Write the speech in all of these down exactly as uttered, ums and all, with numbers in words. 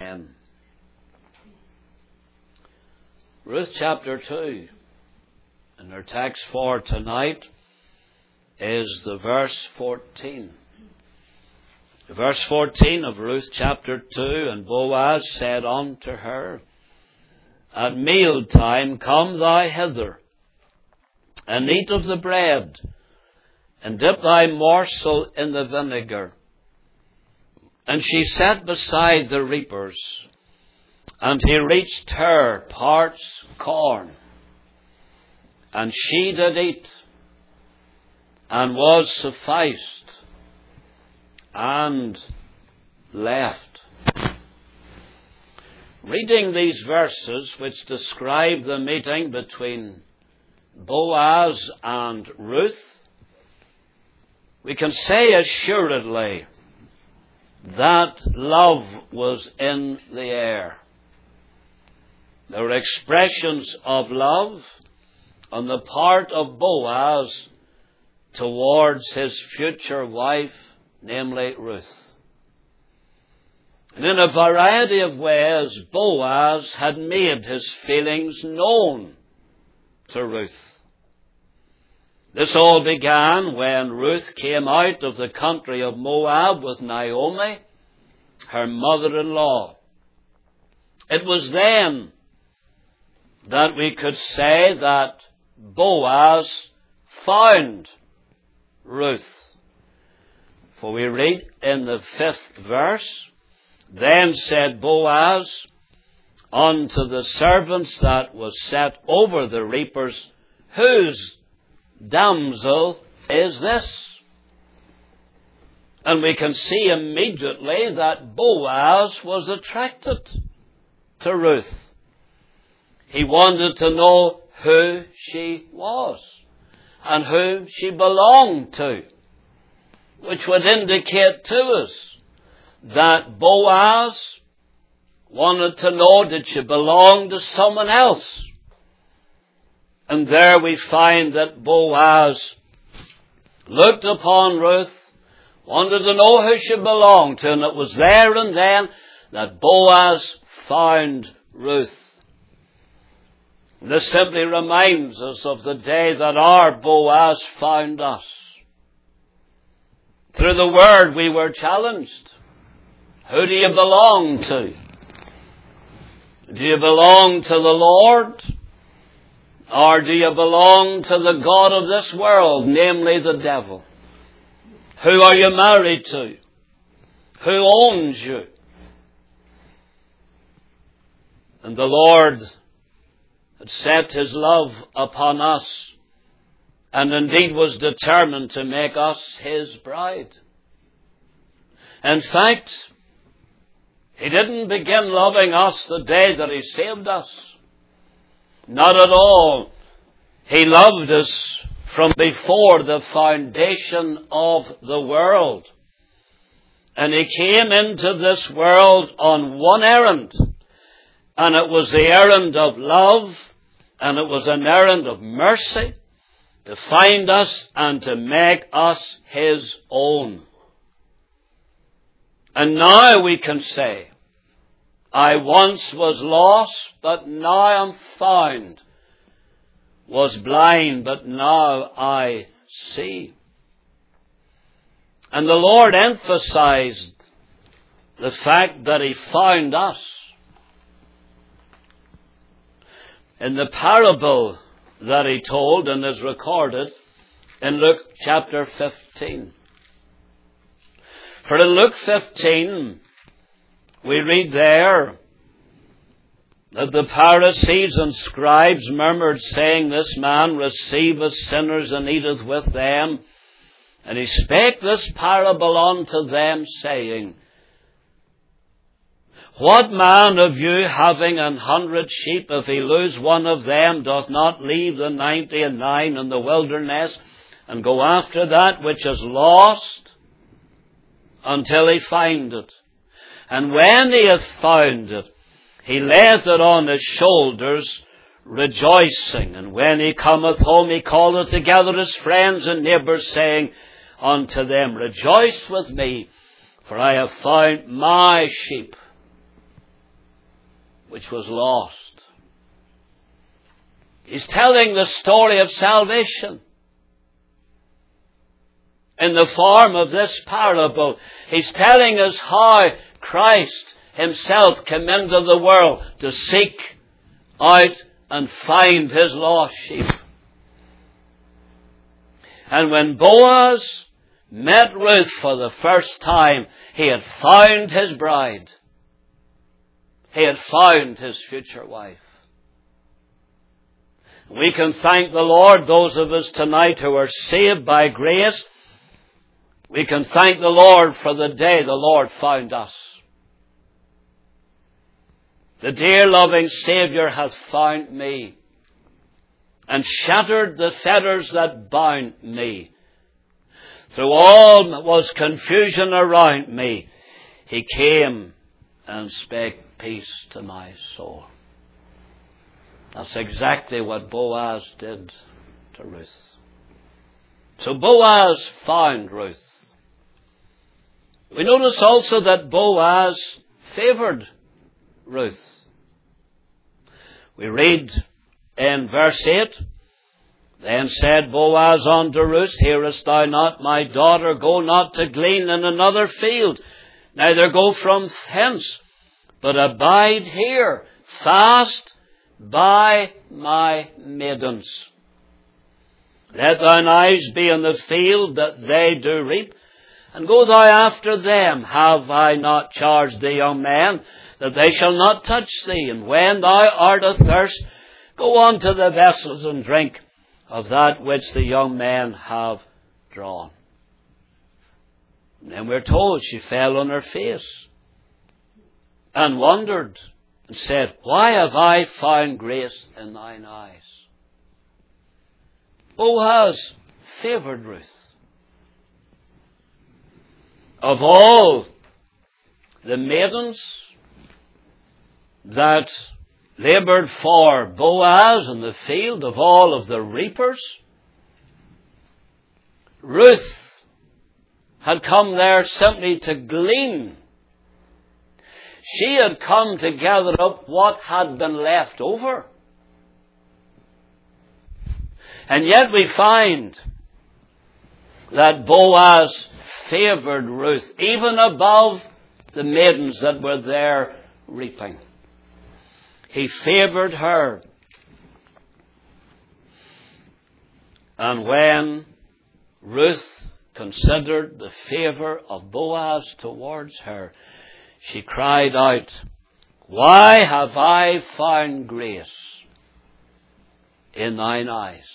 Amen. Ruth chapter two, and our text for tonight is the verse fourteen. Verse fourteen of Ruth chapter two, and Boaz said unto her, At meal time come thou hither, and eat of the bread, and dip thy morsel in the vinegar. And she sat beside the reapers, and he reached her parts corn, and she did eat, and was sufficed, and left. Reading these verses, which describe the meeting between Boaz and Ruth, we can say assuredly that love was in the air. There were expressions of love on the part of Boaz towards his future wife, namely Ruth. And in a variety of ways, Boaz had made his feelings known to Ruth. This all began when Ruth came out of the country of Moab with Naomi, her mother-in-law. It was then that we could say that Boaz found Ruth. For we read in the fifth verse, Then said Boaz unto the servants that was set over the reapers, Whose damsel is this? And we can see immediately that Boaz was attracted to Ruth. He wanted to know who she was and who she belonged to, which would indicate to us that Boaz wanted to know, did she belong to someone else? And there we find that Boaz looked upon Ruth, wanted to know who she belonged to, and it was there and then that Boaz found Ruth. This simply reminds us of the day that our Boaz found us. Through the Word we were challenged. Who do you belong to? Do you belong to the Lord? Or do you belong to the god of this world, namely the devil? Who are you married to? Who owns you? And the Lord had set his love upon us, and indeed was determined to make us his bride. In fact, he didn't begin loving us the day that he saved us. Not at all. He loved us from before the foundation of the world. And he came into this world on one errand. And it was the errand of love, and it was an errand of mercy, to find us and to make us his own. And now we can say, I once was lost, but now am found. Was blind, but now I see. And the Lord emphasized the fact that he found us in the parable that he told and is recorded in Luke chapter fifteen. For in Luke fifteen, we read there that the Pharisees and scribes murmured, saying, This man receiveth sinners and eateth with them. And he spake this parable unto them, saying, What man of you, having an hundred sheep, if he lose one of them, doth not leave the ninety and nine in the wilderness, and go after that which is lost, until he find it? And when he hath found it, he layeth it on his shoulders, rejoicing. And when he cometh home, he calleth together his friends and neighbours, saying unto them, Rejoice with me, for I have found my sheep which was lost. He's telling the story of salvation in the form of this parable. He's telling us how Christ himself came into the world to seek out and find his lost sheep. And when Boaz met Ruth for the first time, he had found his bride. He had found his future wife. We can thank the Lord, those of us tonight who are saved by grace, we can thank the Lord for the day the Lord found us. The dear loving Saviour hath found me and shattered the fetters that bound me. Through all was confusion around me, he came and spake peace to my soul. That's exactly what Boaz did to Ruth. So Boaz found Ruth. We notice also that Boaz favoured Ruth. We read in verse eight, Then said Boaz unto Ruth, Hearest thou not, my daughter? Go not to glean in another field, neither go from hence, but abide here, fast by my maidens. Let thine eyes be in the field that they do reap, and go thou after them. Have I not charged the young men that they shall not touch thee? And when thou art athirst, go unto the vessels and drink of that which the young men have drawn. And then we're told she fell on her face and wondered and said, Why have I found grace in thine eyes? Boaz favoured Ruth. Of all the maidens that laboured for Boaz in the field, of all of the reapers, Ruth had come there simply to glean. She had come to gather up what had been left over. And yet we find that Boaz favoured Ruth, even above the maidens that were there reaping. He favoured her. And when Ruth considered the favour of Boaz towards her, she cried out, Why have I found grace in thine eyes?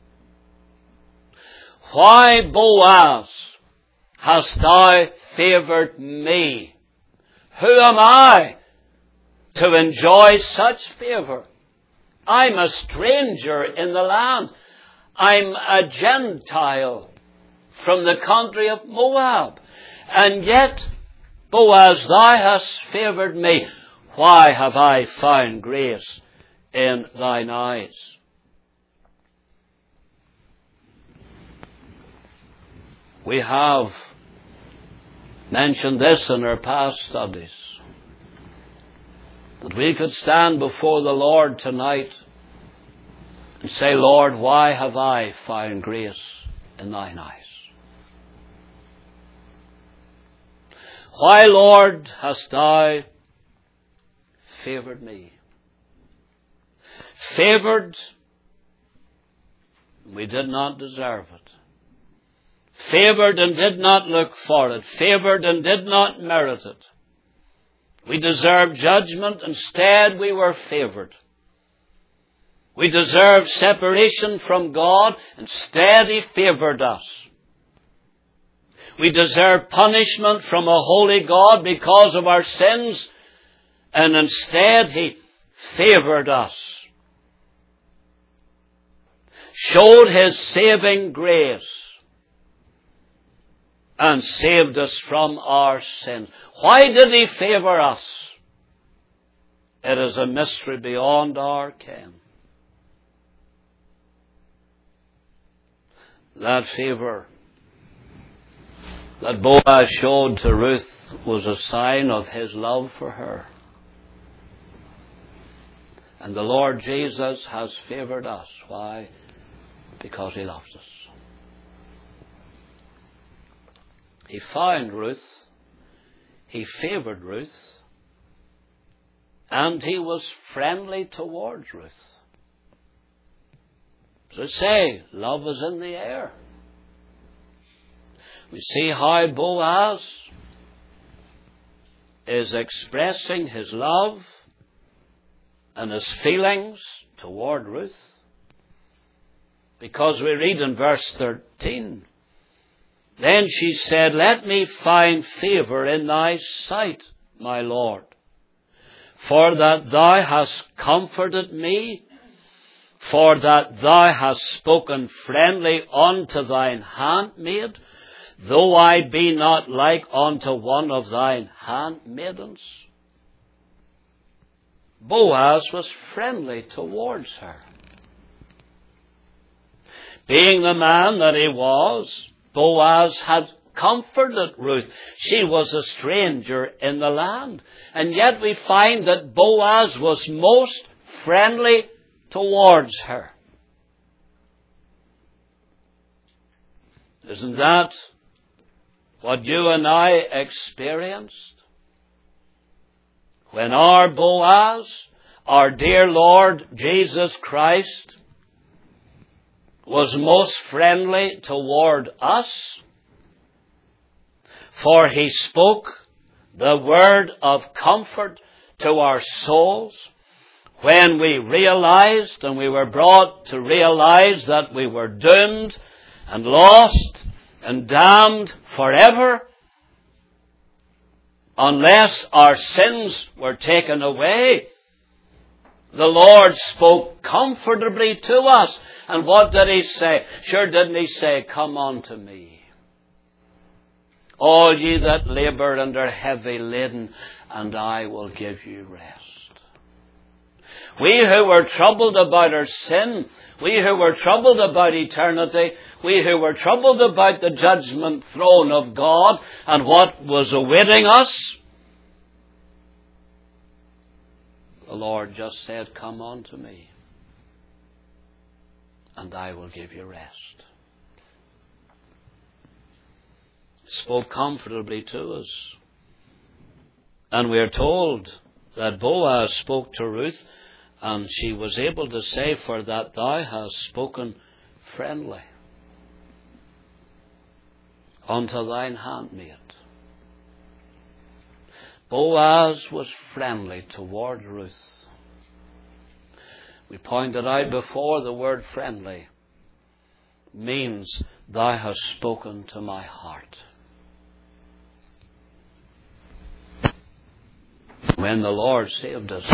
Why, Boaz, hast thou favoured me? Who am I to enjoy such favour? I'm a stranger in the land. I'm a Gentile from the country of Moab. And yet, Boaz, thou hast favoured me. Why have I found grace in thine eyes? We have mentioned this in our past studies, that we could stand before the Lord tonight and say, Lord, why have I found grace in thine eyes? Why, Lord, hast thou favoured me? Favoured, we did not deserve it. Favoured and did not look for it. Favoured and did not merit it. We deserved judgment. Instead, we were favoured. We deserved separation from God. Instead, he favoured us. We deserved punishment from a holy God because of our sins. And instead, he favoured us. Showed his saving grace. And saved us from our sins. Why did he favour us? It is a mystery beyond our ken. That favour that Boaz showed to Ruth was a sign of his love for her. And the Lord Jesus has favored us. Why? Because He loves us. He found Ruth. He favored Ruth. And He was friendly towards Ruth. So say, love is in the air. We see how Boaz is expressing his love and his feelings toward Ruth. Because we read in verse thirteen, then she said, let me find favor in thy sight, my Lord, for that thou hast comforted me, for that thou hast spoken friendly unto thine handmaid, though I be not like unto one of thine handmaidens. Boaz was friendly towards her. Being the man that he was, Boaz had comforted Ruth. She was a stranger in the land. And yet we find that Boaz was most friendly towards her. Isn't that what you and I experienced? When our Boaz, our dear Lord Jesus Christ, was most friendly toward us, for He spoke the word of comfort to our souls when we realized and we were brought to realize that we were doomed and lost and damned forever unless our sins were taken away. The Lord spoke comfortably to us. And what did He say? Sure didn't He say, come unto me, all ye that labour and are heavy laden, and I will give you rest. We who were troubled about our sin, we who were troubled about eternity, we who were troubled about the judgment throne of God and what was awaiting us, the Lord just said, come unto me, and I will give you rest. He spoke comfortably to us. And we are told that Boaz spoke to Ruth, and she was able to say, for that thou hast spoken friendly unto thine handmaid. Boaz was friendly towards Ruth. We pointed out before, the word friendly means thou hast spoken to my heart. When the Lord saved us,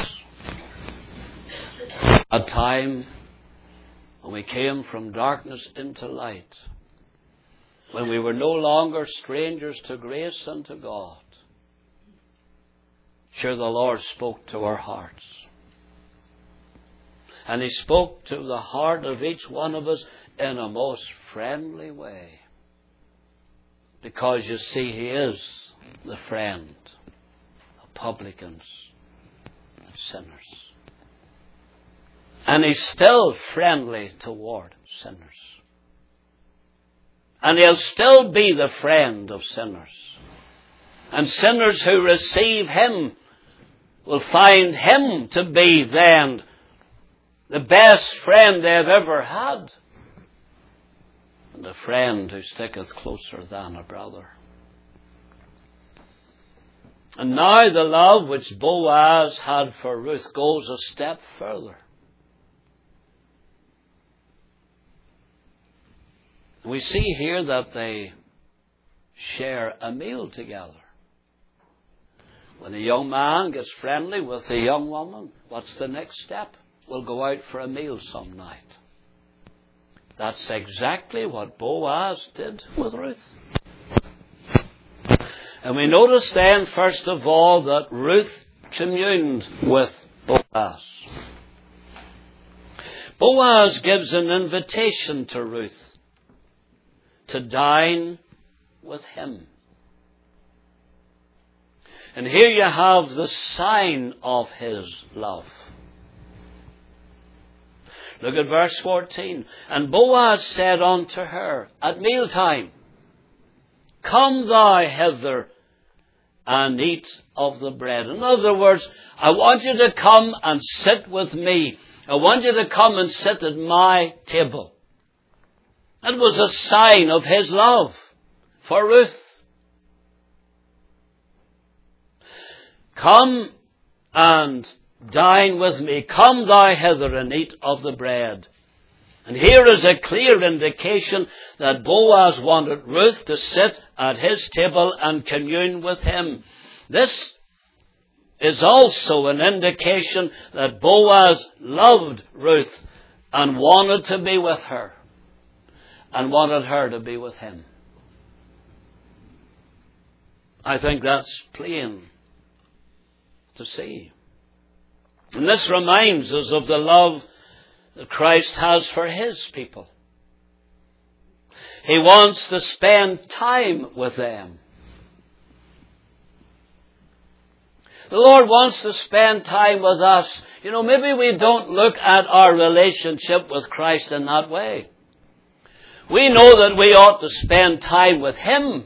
a time when we came from darkness into light, when we were no longer strangers to grace and to God, sure, the Lord spoke to our hearts. And He spoke to the heart of each one of us in a most friendly way. Because you see, He is the friend of publicans and sinners. And He's still friendly toward sinners. And He'll still be the friend of sinners. And sinners who receive Him will find Him to be then the best friend they've ever had. And a friend who sticketh closer than a brother. And now the love which Boaz had for Ruth goes a step further. We see here that they share a meal together. When a young man gets friendly with a young woman, what's the next step? We'll go out for a meal some night. That's exactly what Boaz did with Ruth. And we notice then, first of all, that Ruth communed with Boaz. Boaz gives an invitation to Ruth to dine with him. And here you have the sign of his love. Look at verse fourteen. And Boaz said unto her at mealtime, Come thou hither and eat of the bread. In other words, I want you to come and sit with me. I want you to come and sit at my table. That was a sign of his love for Ruth. Come and dine with me. Come thou hither and eat of the bread. And here is a clear indication that Boaz wanted Ruth to sit at his table and commune with him. This is also an indication that Boaz loved Ruth and wanted to be with her and wanted her to be with him. I think that's plain to see. And this reminds us of the love that Christ has for his people. He wants to spend time with them. The Lord wants to spend time with us. You know, maybe we don't look at our relationship with Christ in that way. We know that we ought to spend time with him.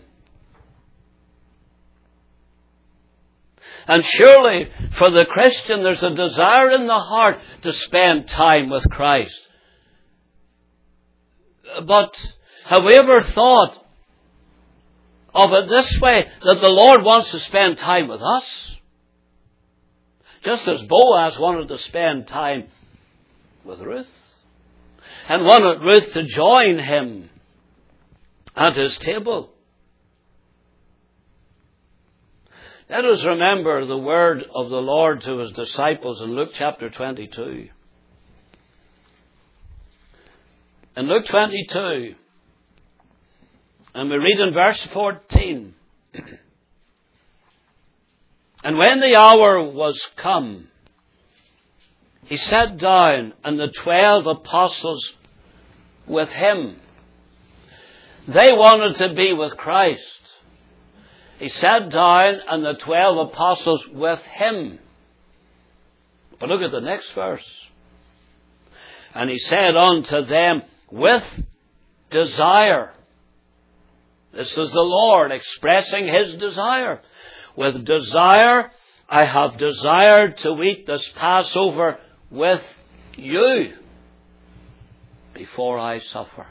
And surely, for the Christian, there's a desire in the heart to spend time with Christ. But have we ever thought of it this way, that the Lord wants to spend time with us? Just as Boaz wanted to spend time with Ruth, and wanted Ruth to join him at his table. Let us remember the word of the Lord to his disciples in Luke chapter twenty-two. In Luke twenty-two, and we read in verse fourteen, And when the hour was come, he sat down, and the twelve apostles with him. They wanted to be with Christ. He sat down, and the twelve apostles with him. But look at the next verse. And he said unto them, with desire. This is the Lord expressing his desire. With desire, I have desired to eat this Passover with you before I suffer.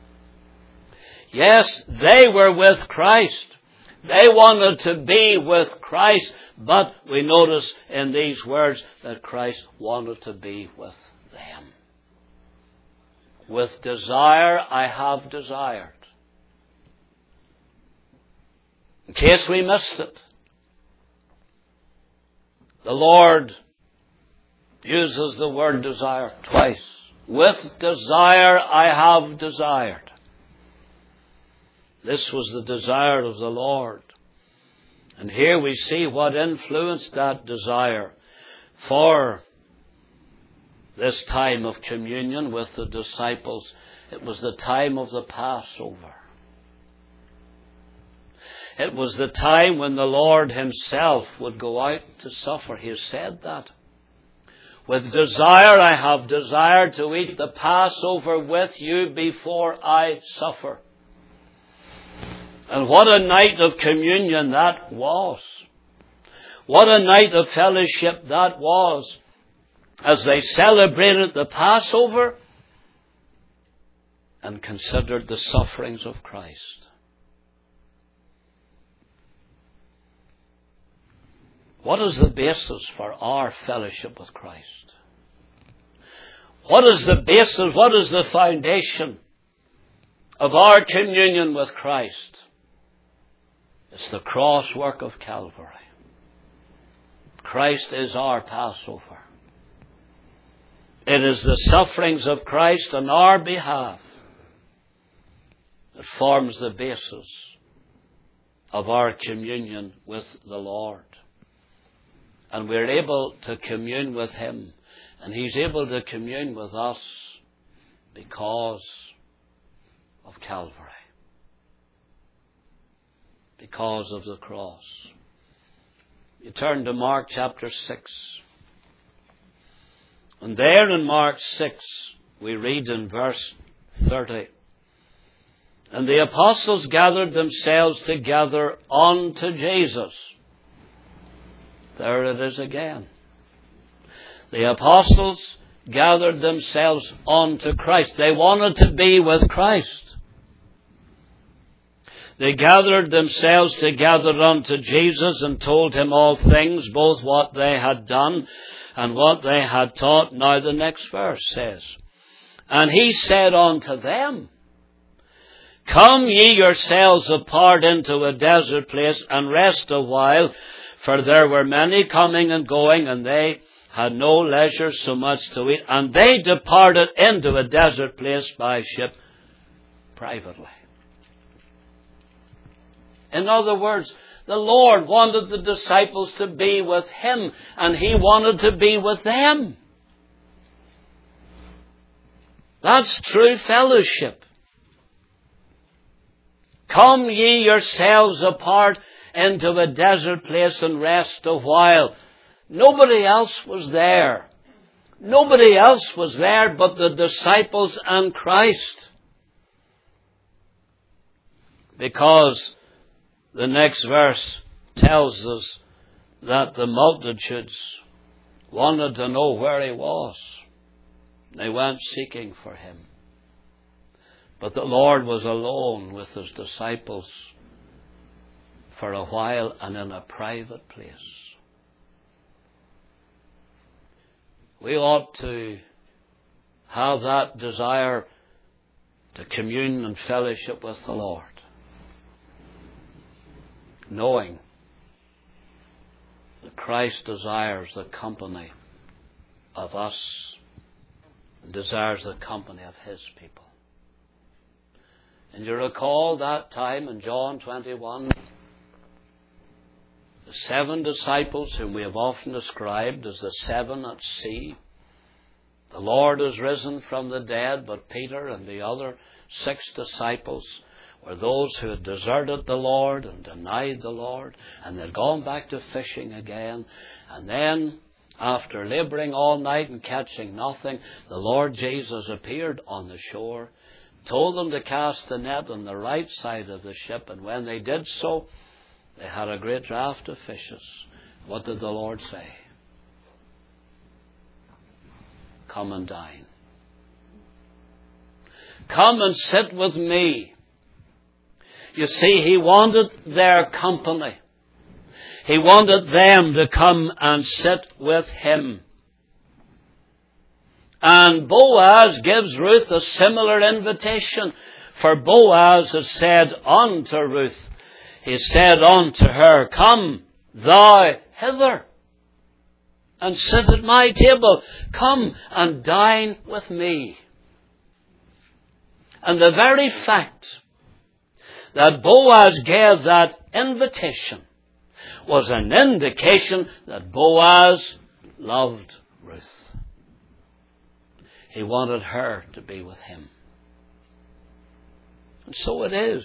Yes, they were with Christ. They wanted to be with Christ, but we notice in these words that Christ wanted to be with them. With desire, I have desired. In case we missed it, the Lord uses the word desire twice. With desire, I have desired. This was the desire of the Lord. And here we see what influenced that desire for this time of communion with the disciples. It was the time of the Passover. It was the time when the Lord himself would go out to suffer. He has said that. With desire I have desired to eat the Passover with you before I suffer. And what a night of communion that was. What a night of fellowship that was. As they celebrated the Passover and considered the sufferings of Christ. What is the basis for our fellowship with Christ? What is the basis, what is the foundation of our communion with Christ? It's the cross work of Calvary. Christ is our Passover. It is the sufferings of Christ on our behalf that forms the basis of our communion with the Lord. And we're able to commune with him. And he's able to commune with us because of Calvary. Because of the cross. You turn to Mark chapter six. And there in Mark six, we read in verse thirty, and the apostles gathered themselves together unto Jesus. There it is again. The apostles gathered themselves unto Christ. They wanted to be with Christ. They gathered themselves together unto Jesus and told him all things, both what they had done and what they had taught. Now the next verse says, and he said unto them, come ye yourselves apart into a desert place and rest a while, for there were many coming and going, and they had no leisure so much to eat. And they departed into a desert place by ship privately. In other words, the Lord wanted the disciples to be with him, and he wanted to be with them. That's true fellowship. Come ye yourselves apart into a desert place and rest a while. Nobody else was there. Nobody else was there but the disciples and Christ. Because the next verse tells us that the multitudes wanted to know where he was. They went seeking for him. But the Lord was alone with his disciples for a while and in a private place. We ought to have that desire to commune and fellowship with the Lord, knowing that Christ desires the company of us, and desires the company of his people. And you recall that time in John twenty-one, the seven disciples whom we have often described as the seven at sea. The Lord is risen from the dead, but Peter and the other six disciples were those who had deserted the Lord and denied the Lord, and they'd gone back to fishing again. And then, after labouring all night and catching nothing, the Lord Jesus appeared on the shore, told them to cast the net on the right side of the ship, and when they did so, they had a great draught of fishes. What did the Lord say? Come and dine. Come and sit with me. You see, he wanted their company. He wanted them to come and sit with him. And Boaz gives Ruth a similar invitation. For Boaz has said unto Ruth, he said unto her, come thou hither and sit at my table. Come and dine with me. And the very fact that Boaz gave that invitation was an indication that Boaz loved Ruth. He wanted her to be with him. And so it is.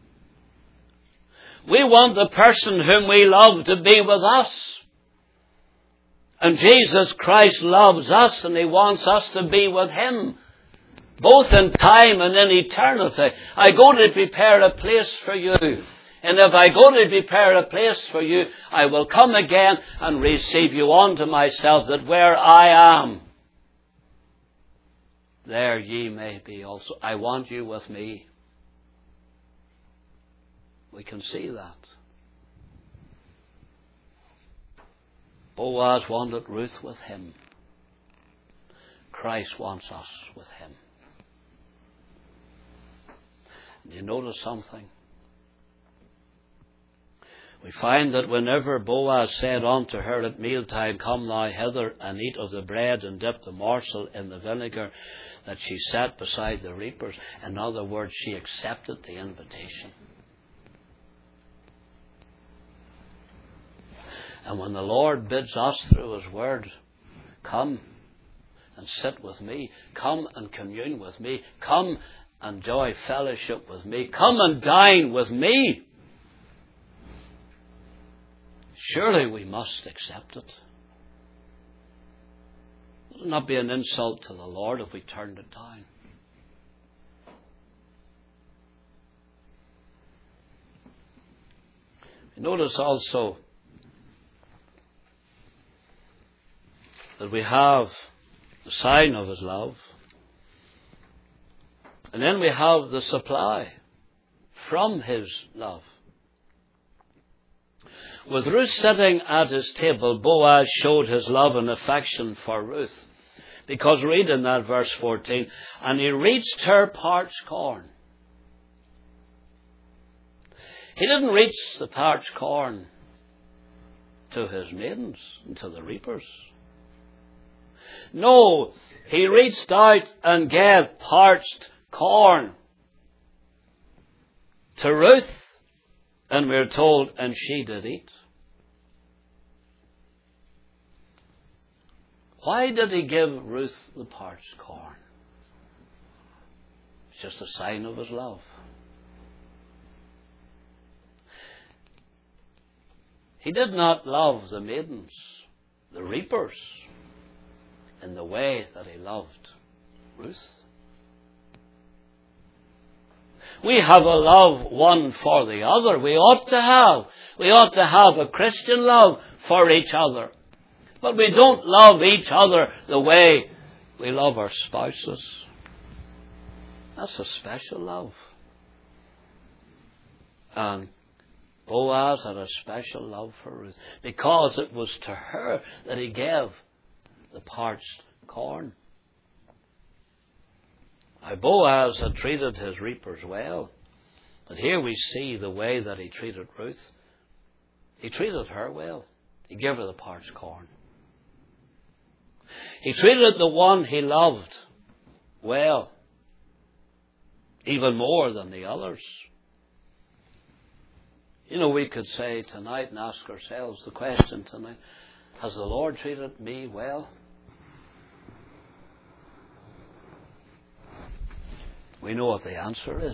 We want the person whom we love to be with us. And Jesus Christ loves us, and he wants us to be with him, both in time and in eternity. I go to prepare a place for you. And if I go to prepare a place for you, I will come again and receive you unto myself, that where I am, there ye may be also. I want you with me. We can see that. Boaz wanted Ruth with him. Christ wants us with him. And you notice something? We find that whenever Boaz said unto her at mealtime, come thou hither and eat of the bread and dip the morsel in the vinegar, that she sat beside the reapers. In other words, she accepted the invitation. And when the Lord bids us through his word, come and sit with me, come and commune with me, come and enjoy fellowship with me, come and dine with me, surely we must accept it. It would not be an insult to the Lord if we turned it down. Notice also that we have the sign of His love. And then we have the supply from His love. With Ruth sitting at his table, Boaz showed his love and affection for Ruth. Because read in that verse fourteen, and he reached her parched corn. He didn't reach the parched corn to his maidens and to the reapers. No, he reached out and gave parched corn to Ruth, and we're told, and she did eat. Why did he give Ruth the parched corn? It's just a sign of his love. He did not love the maidens, the reapers, in the way that he loved Ruth. We have a love one for the other. We ought to have. We ought to have a Christian love for each other. But we don't love each other the way we love our spouses. That's a special love. And Boaz had a special love for Ruth because it was to her that he gave the parched corn. Now, Boaz had treated his reapers well. But here we see the way that he treated Ruth. He treated her well. He gave her the parched corn. He treated the one he loved well, even more than the others. You know, we could say tonight and ask ourselves the question tonight, has the Lord treated me well? We know what the answer is.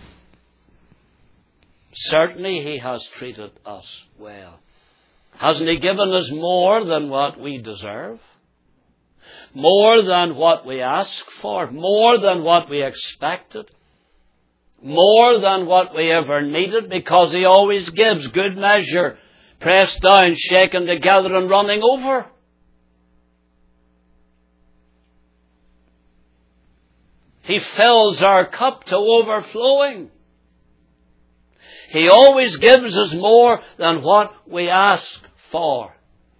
Certainly He has treated us well. Hasn't He given us more than what we deserve? More than what we ask for? More than what we expected? More than what we ever needed? Because He always gives good measure, pressed down, shaken together and running over. He fills our cup to overflowing. He always gives us more than what we ask for.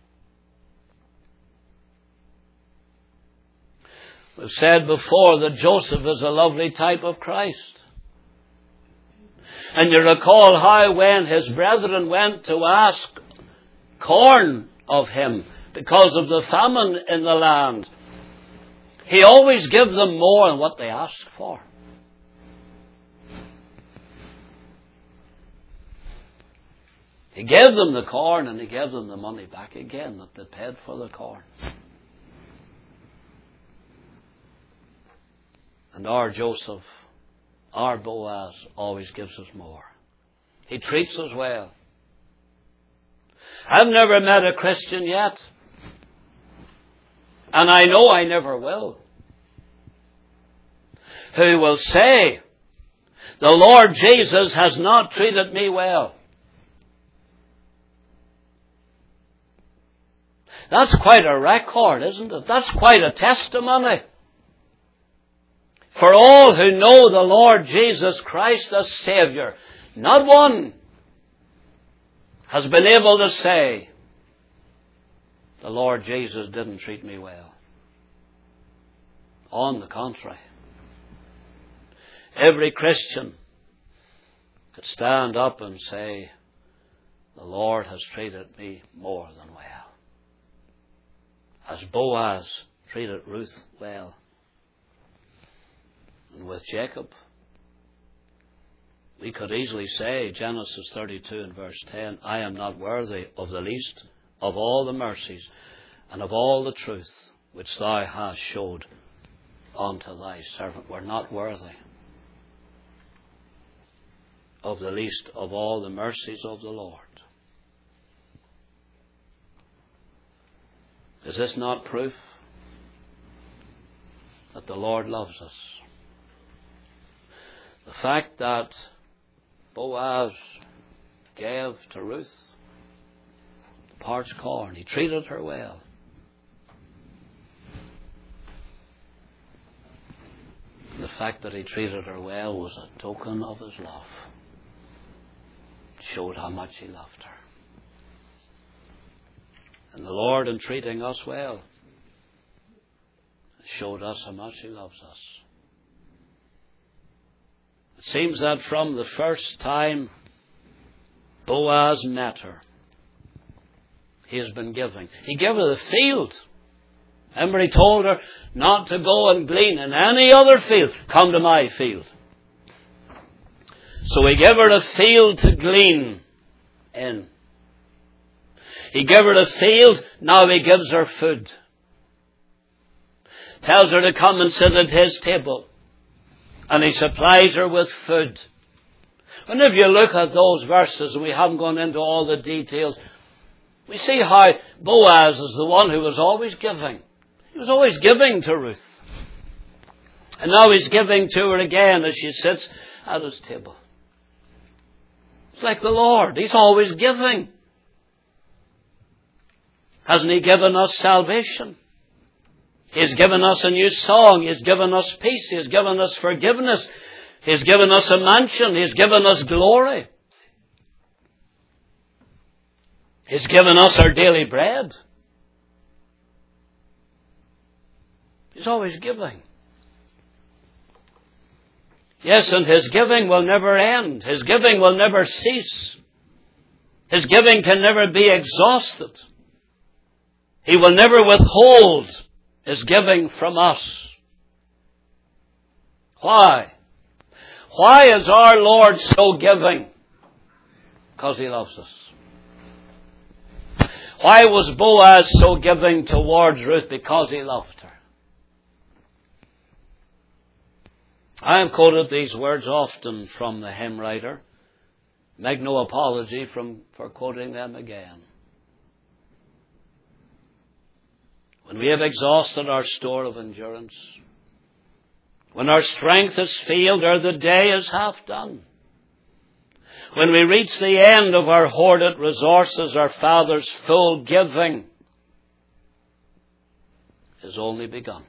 We've said before that Joseph is a lovely type of Christ. And you recall how when his brethren went to ask corn of him because of the famine in the land, He always gives them more than what they ask for. He gave them the corn and He gave them the money back again that they paid for the corn. And our Joseph, our Boaz, always gives us more. He treats us well. I've never met a Christian yet, and I know I never will, who will say, the Lord Jesus has not treated me well. That's quite a record, isn't it? That's quite a testimony. For all who know the Lord Jesus Christ as Saviour, not one has been able to say, the Lord Jesus didn't treat me well. On the contrary, every Christian could stand up and say, the Lord has treated me more than well. As Boaz treated Ruth well. And with Jacob, we could easily say, Genesis thirty-two and verse ten, I am not worthy of the least of all the mercies and of all the truth which thou hast showed unto thy servant. We're not worthy of the least of all the mercies of the Lord. Is this not proof that the Lord loves us. The fact that Boaz gave to Ruth the parched corn, he treated her well. The fact that he treated her well was a token of his love. It showed how much he loved her. And the Lord, in treating us well, showed us how much he loves us. It seems that from the first time Boaz met her, he has been giving. He gave her the field. Remember, he told her not to go and glean in any other field. Come to my field. So he gave her a field to glean in. He gave her a field, now he gives her food. Tells her to come and sit at his table. And he supplies her with food. And if you look at those verses, and we haven't gone into all the details, we see how Boaz is the one who was always giving. He was always giving to Ruth. And now he's giving to her again as she sits at his table. It's like the Lord. He's always giving. Hasn't he given us salvation? He's given us a new song. He's given us peace. He's given us forgiveness. He's given us a mansion. He's given us glory. He's given us our daily bread. He's always giving. Yes, and his giving will never end. His giving will never cease. His giving can never be exhausted. He will never withhold his giving from us. Why? Why is our Lord so giving? Because he loves us. Why was Boaz so giving towards Ruth? Because he loved her. I have quoted these words often from the hymn writer. Make no apology from, for quoting them again. When we have exhausted our store of endurance, when our strength is failed or the day is half done, when we reach the end of our hoarded resources, our Father's full giving is only begun.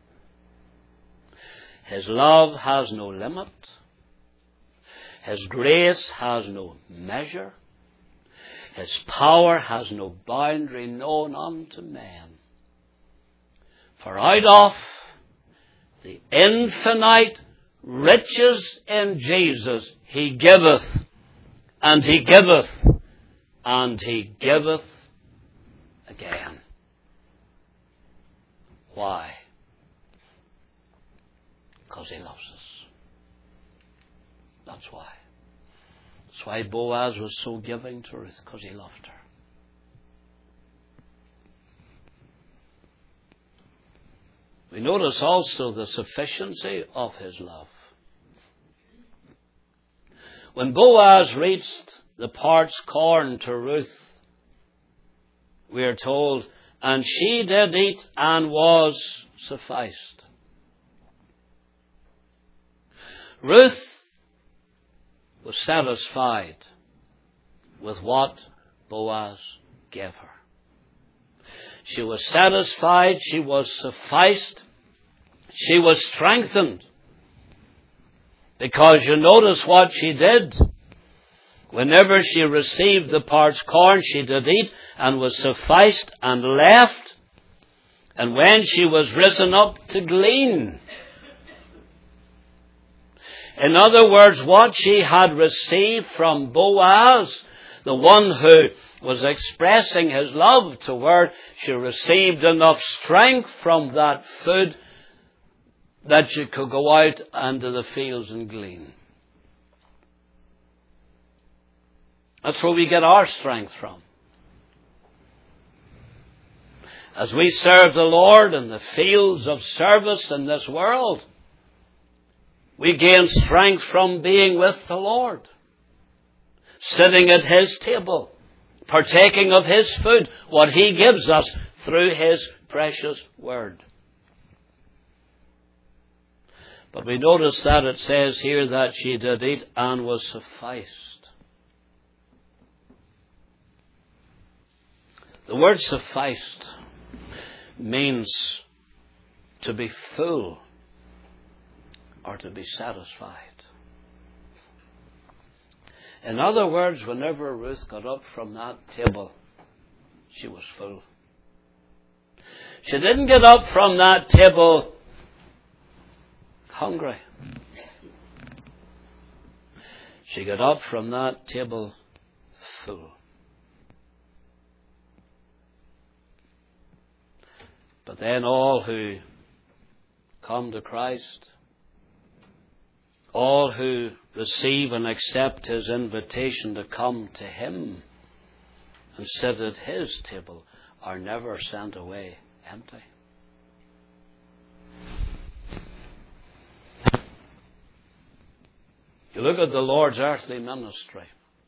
His love has no limit. His grace has no measure. His power has no boundary known unto man. For out of the infinite riches in Jesus, he giveth, and he giveth, and he giveth again. Why? Because he loves us. That's why. That's why Boaz was so giving to Ruth, because he loved her. We notice also the sufficiency of his love. When Boaz reached the parched corn to Ruth, we are told, and she did eat and was sufficed. Ruth was satisfied with what Boaz gave her. She was satisfied, she was sufficed, she was strengthened. Because you notice what she did. Whenever she received the parched corn, she did eat and was sufficed and left. And when she was risen up to glean. In other words, what she had received from Boaz, the one who was expressing his love toward, she received enough strength from that food that she could go out into the fields and glean. That's where we get our strength from. As we serve the Lord in the fields of service in this world, we gain strength from being with the Lord, sitting at his table, partaking of his food, what he gives us through his precious word. But we notice that it says here that she did eat and was sufficed. The word sufficed means to be full or to be satisfied. In other words, whenever Ruth got up from that table, she was full. She didn't get up from that table hungry. She got up from that table full. But then all who come to Christ, all who receive and accept His invitation to come to Him and sit at His table, are never sent away empty. You look at the Lord's earthly ministry,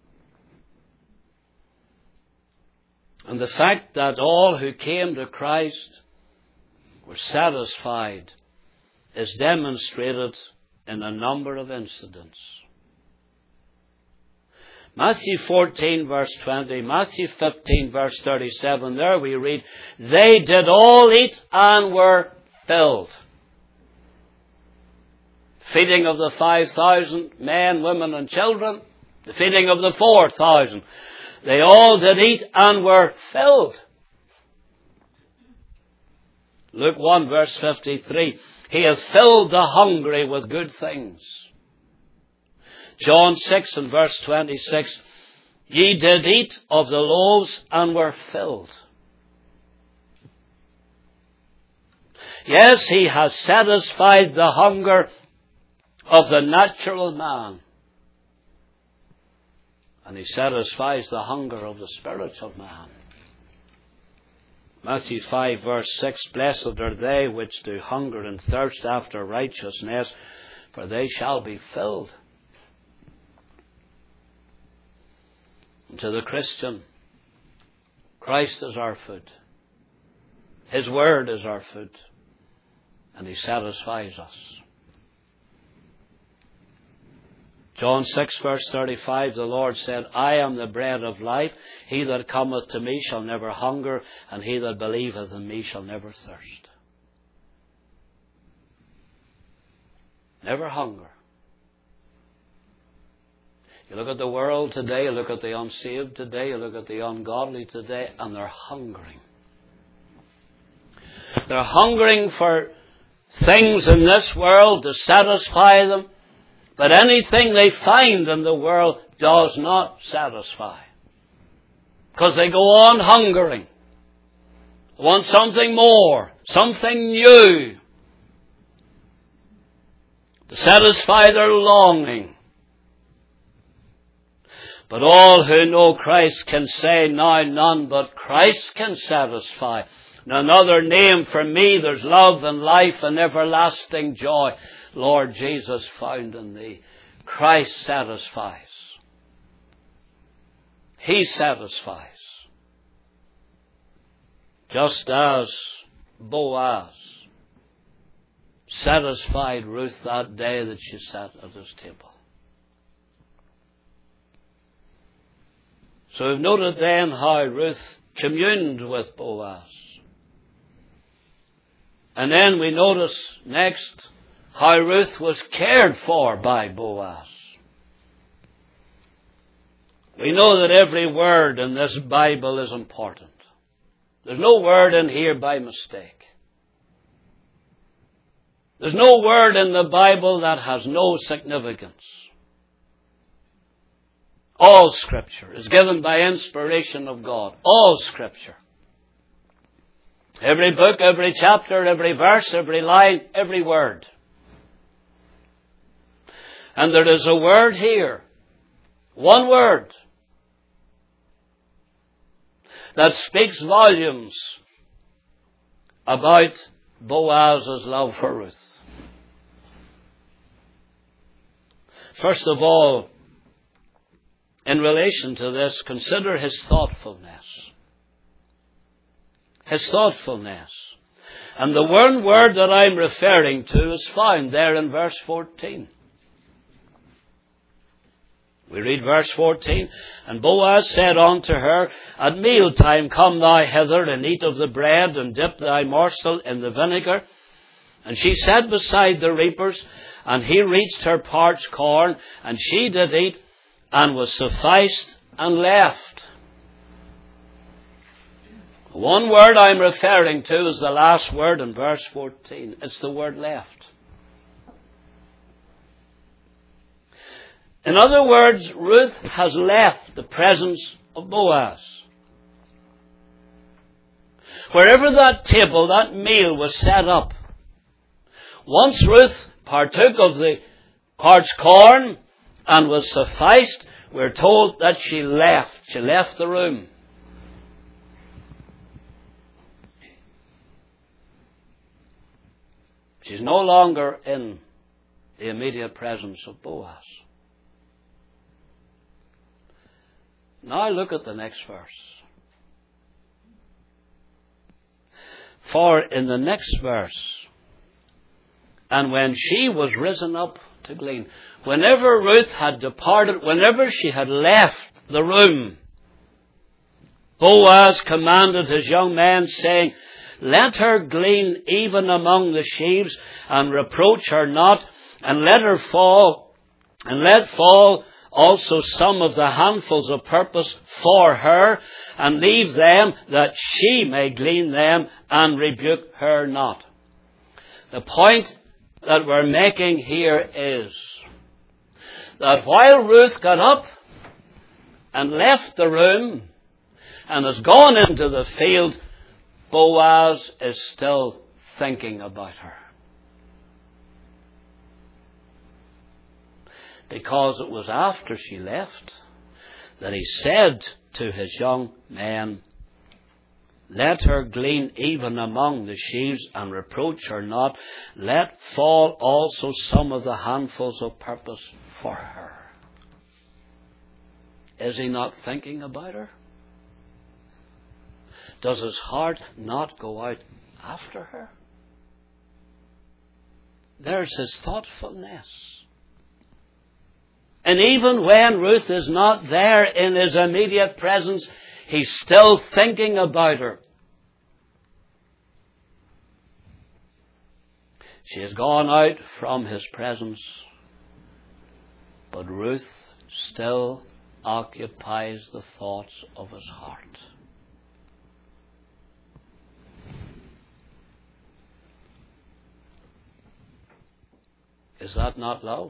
and the fact that all who came to Christ were satisfied is demonstrated in a number of incidents. Matthew fourteen verse twenty, Matthew fifteen verse thirty-seven, there we read, they did all eat and were filled. Feeding of the five thousand men, women and children, the feeding of the four thousand. They all did eat and were filled. Luke one verse fifty-three, He hath filled the hungry with good things. John six and verse twenty-six, ye did eat of the loaves and were filled. Yes, He has satisfied the hunger of the natural man. And He satisfies the hunger of the spiritual man. Matthew five verse six, blessed are they which do hunger and thirst after righteousness, for they shall be filled. And to the Christian, Christ is our food. His word is our food. And He satisfies us. John six verse thirty-five, the Lord said, I am the bread of life. He that cometh to me shall never hunger, and he that believeth in me shall never thirst. Never hunger. You look at the world today, you look at the unsaved today, you look at the ungodly today, and they're hungering. They're hungering for things in this world to satisfy them. But anything they find in the world does not satisfy. Because they go on hungering. Want something more. Something new. To satisfy their longing. But all who know Christ can say, now none but Christ can satisfy. And another name for me, there's love and life and everlasting joy. Lord Jesus, found in Thee. Christ satisfies. He satisfies. Just as Boaz satisfied Ruth that day that she sat at his table. So we've noted then how Ruth communed with Boaz. And then we notice next how Ruth was cared for by Boaz. We know that every word in this Bible is important. There's no word in here by mistake. There's no word in the Bible that has no significance. All Scripture is given by inspiration of God. All Scripture. Every book, every chapter, every verse, every line, every word. And there is a word here, one word, that speaks volumes about Boaz's love for Ruth. First of all, in relation to this, consider his thoughtfulness. His thoughtfulness. And the one word that I'm referring to is found there in verse fourteen. We read verse fourteen, and Boaz said unto her, At mealtime come thou hither, and eat of the bread, and dip thy morsel in the vinegar. And she sat beside the reapers, and he reached her parched corn, and she did eat, and was sufficed, and left. The one word I'm referring to is the last word in verse fourteen. It's the word left. In other words, Ruth has left the presence of Boaz. Wherever that table, that meal was set up, once Ruth partook of the parched corn and was sufficed, we're told that she left. She left the room. She's no longer in the immediate presence of Boaz. Now look at the next verse. For in the next verse, and when she was risen up to glean, whenever Ruth had departed, whenever she had left the room, Boaz commanded his young men, saying, Let her glean even among the sheaves, and reproach her not, and let her fall, and let fall also some of the handfuls of purpose for her, and leave them that she may glean them, and rebuke her not. The point that we're making here is that while Ruth got up and left the room and has gone into the field, Boaz is still thinking about her. Because it was after she left that he said to his young men, Let her glean even among the sheaves, and reproach her not. Let fall also some of the handfuls of purpose for her. Is he not thinking about her? Does his heart not go out after her? There's his thoughtfulness. And even when Ruth is not there in his immediate presence, he's still thinking about her. She has gone out from his presence, but Ruth still occupies the thoughts of his heart. Is that not love?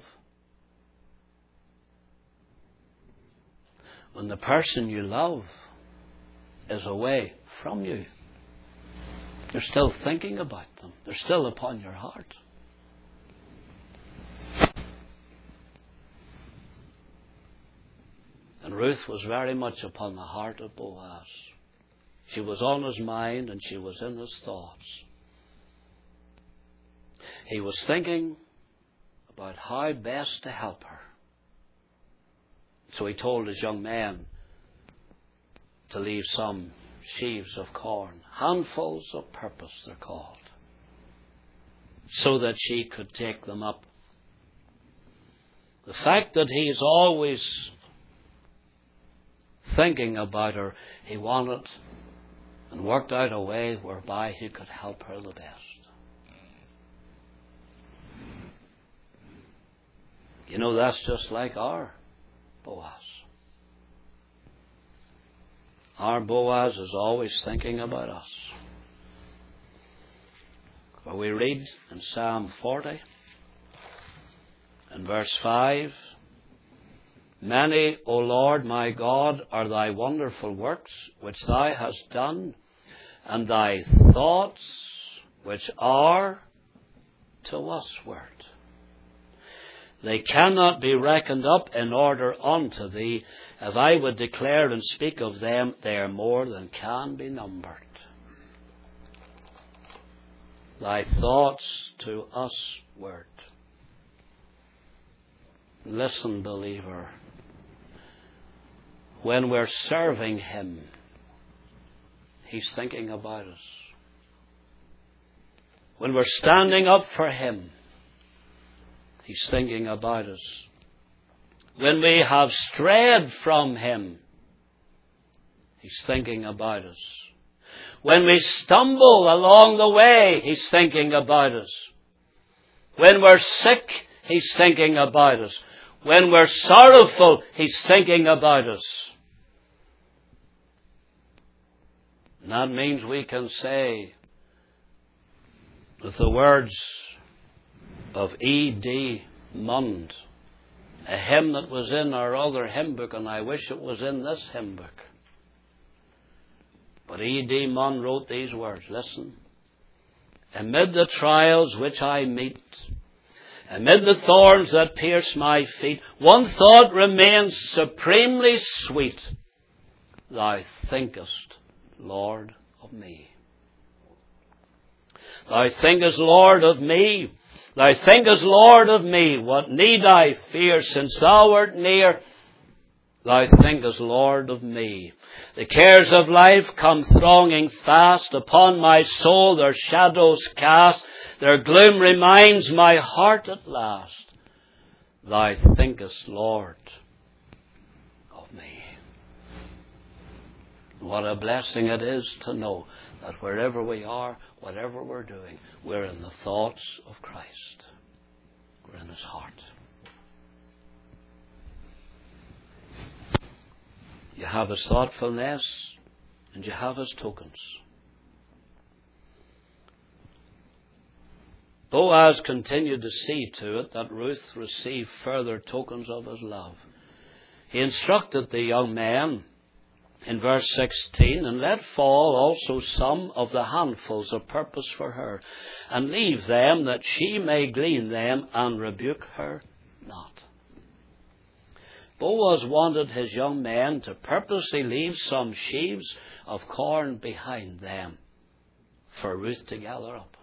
When the person you love is away from you, you're still thinking about them. They're still upon your heart. And Ruth was very much upon the heart of Boaz. She was on his mind and she was in his thoughts. He was thinking about how best to help her. So he told his young men to leave some sheaves of corn, handfuls of purpose they're called, so that she could take them up. The fact that he's always thinking about her, he wanted and worked out a way whereby he could help her the best. You know, that's just like our Boaz. Our Boaz is always thinking about us. For we read in Psalm forty, in verse five, Many, O Lord my God, are thy wonderful works which thou hast done, and thy thoughts which are to usward. They cannot be reckoned up in order unto thee. If I would declare and speak of them, they are more than can be numbered. Thy thoughts to usward. Listen, believer. When we're serving him, he's thinking about us. when we're standing up for Him, He's thinking about us. When we have strayed from Him, He's thinking about us. When we stumble along the way, He's thinking about us. When we're sick, He's thinking about us. When we're sorrowful, He's thinking about us. And that means we can say, with the words of E D Mund, a hymn that was in our other hymn book, and I wish it was in this hymn book. But E D Mund wrote these words, listen. Amid the trials which I meet, amid the thorns that pierce my feet, one thought remains supremely sweet. Thou thinkest, Lord, of me. Thou thinkest, Lord, of me. Thou thinkest, Lord, of me. What need I fear, since Thou art near? Thou thinkest, Lord, of me. The cares of life come thronging fast. Upon my soul their shadows cast. Their gloom reminds my heart at last. Thou thinkest, Lord, of me. What a blessing it is to know that wherever we are, whatever we're doing, we're in the thoughts of Christ. We're in His heart. You have His thoughtfulness and you have His tokens. Boaz continued to see to it that Ruth received further tokens of his love. He instructed the young man in verse sixteen, and let fall also some of the handfuls of purpose for her, and leave them that she may glean them, and rebuke her not. Boaz wanted his young men to purposely leave some sheaves of corn behind them for Ruth to gather up.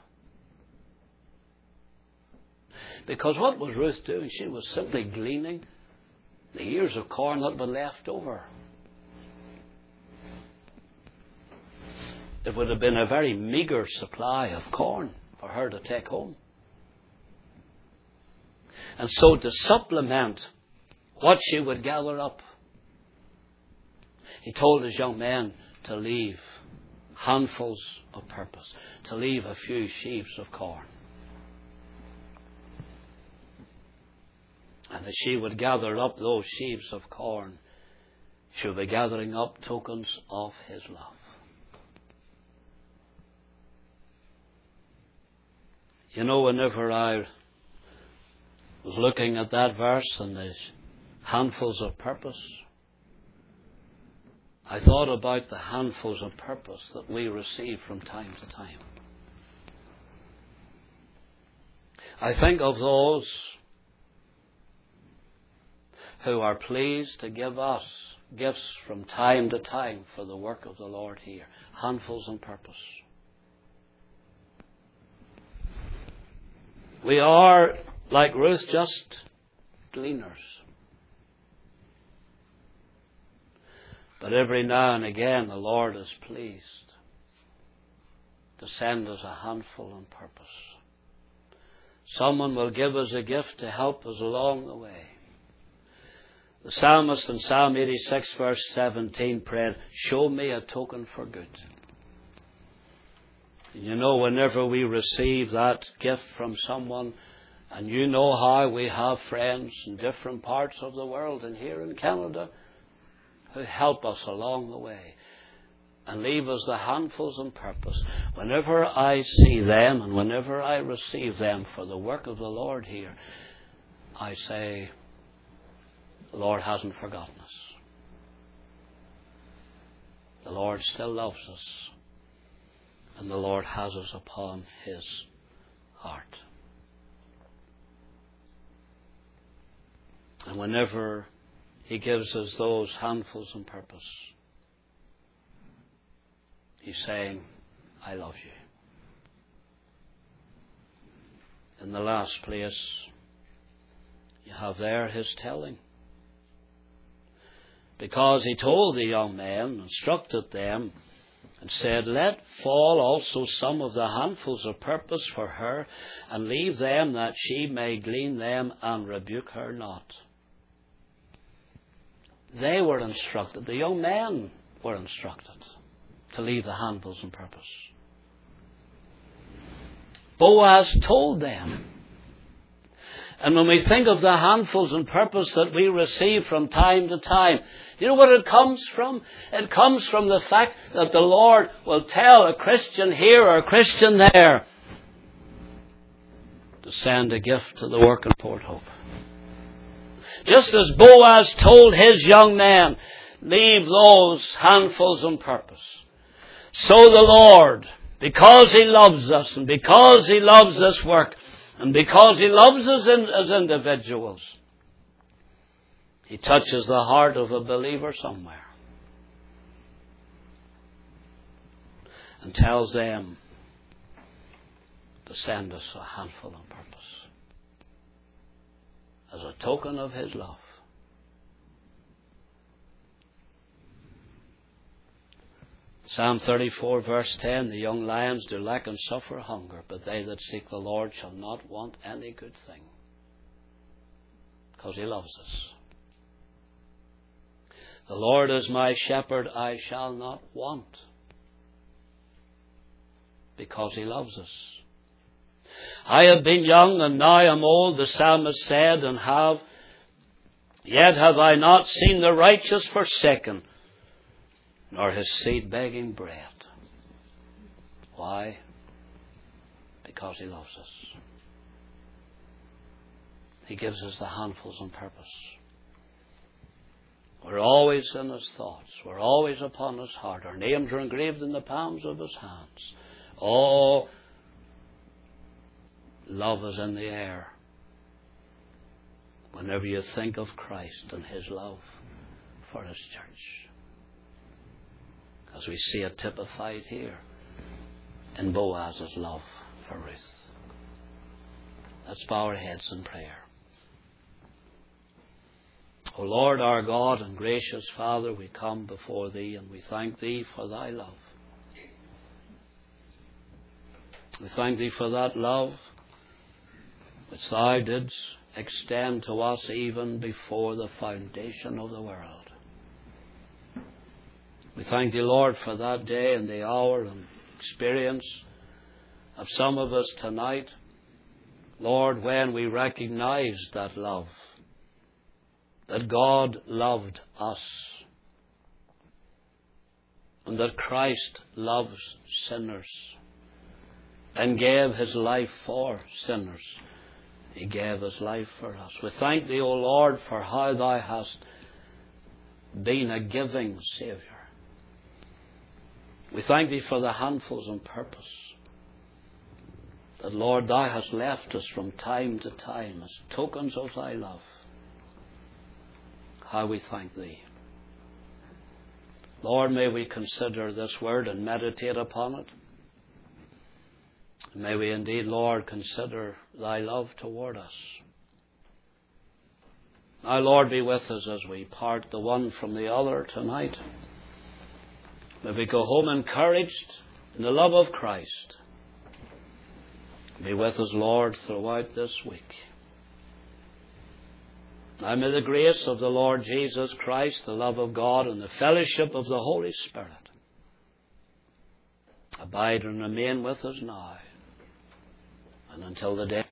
Because what was Ruth doing? She was simply gleaning the ears of corn that were left over. It would have been a very meagre supply of corn for her to take home. And so to supplement what she would gather up, he told his young men to leave handfuls of purpose, to leave a few sheaves of corn. And as she would gather up those sheaves of corn, she would be gathering up tokens of his love. You know, whenever I was looking at that verse and the handfuls of purpose, I thought about the handfuls of purpose that we receive from time to time. I think of those who are pleased to give us gifts from time to time for the work of the Lord here. Handfuls and purpose. We are, like Ruth, just gleaners. But every now and again the Lord is pleased to send us a handful on purpose. Someone will give us a gift to help us along the way. The psalmist in Psalm eighty-six verse seventeen prayed, show me a token for good. And you know, whenever we receive that gift from someone, and you know how we have friends in different parts of the world and here in Canada who help us along the way and leave us the handfuls on purpose. Whenever I see them and whenever I receive them for the work of the Lord here, I say, the Lord hasn't forgotten us. The Lord still loves us. And the Lord has us upon His heart. And whenever He gives us those handfuls on purpose, He's saying, I love you. In the last place, you have there His telling. Because He told the young men, instructed them, and said, Let fall also some of the handfuls of purpose for her, and leave them that she may glean them, and rebuke her not. They were instructed, the young men were instructed to leave the handfuls and purpose. Boaz told them. And when we think of the handfuls and purpose that we receive from time to time, you know what it comes from? It comes from the fact that the Lord will tell a Christian here or a Christian there to send a gift to the work in Port Hope. Just as Boaz told his young men, leave those handfuls and purpose. So the Lord, because He loves us and because He loves this work and because He loves us in, as individuals, He touches the heart of a believer somewhere and tells them to send us a handful of purpose as a token of His love. Psalm thirty-four verse ten, the young lions do lack and suffer hunger, but they that seek the Lord shall not want any good thing, because He loves us. The Lord is my shepherd, I shall not want, because He loves us. I have been young and now am old, the psalmist said, and have, yet have I not seen the righteous forsaken, nor his seed begging bread. Why? Because He loves us. He gives us the handfuls on purpose. We're always in His thoughts. We're always upon His heart. Our names are engraved in the palms of His hands. Oh, love is in the air whenever you think of Christ and His love for His church, as we see it typified here in Boaz's love for Ruth. Let's bow our heads in prayer. O Lord, our God and gracious Father, we come before Thee and we thank Thee for Thy love. We thank Thee for that love which Thou didst extend to us even before the foundation of the world. We thank Thee, Lord, for that day and the hour and experience of some of us tonight, Lord, when we recognized that love, that God loved us, and that Christ loves sinners and gave His life for sinners. He gave His life for us. We thank Thee, O Lord, for how Thou hast been a giving Saviour. We thank Thee for the handfuls and purpose that, Lord, Thou hast left us from time to time as tokens of Thy love. How we thank Thee. Lord, may we consider this word and meditate upon it. May we indeed, Lord, consider Thy love toward us. Now, Lord, be with us as we part the one from the other tonight. May we go home encouraged in the love of Christ. Be with us, Lord, throughout this week. Now may the grace of the Lord Jesus Christ, the love of God, and the fellowship of the Holy Spirit abide and remain with us now and until the day